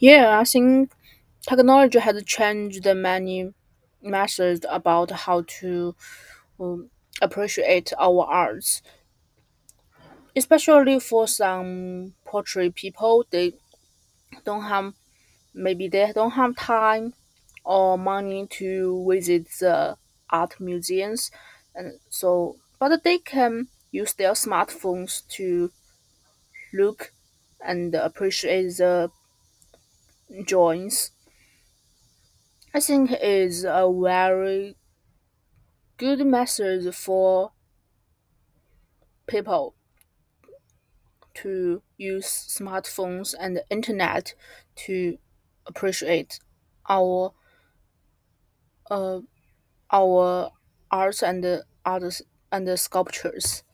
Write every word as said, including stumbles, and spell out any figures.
Yeah, I think technology has changed many methods about how to um, appreciate our arts, especially for some portrait people. They don't have maybe they don't have time or money to visit the art museums, and so but they can use their smartphones to look and appreciate the drawings. I think is a very good message for people to use smartphones and the internet to appreciate our uh, our arts and the others and the sculptures.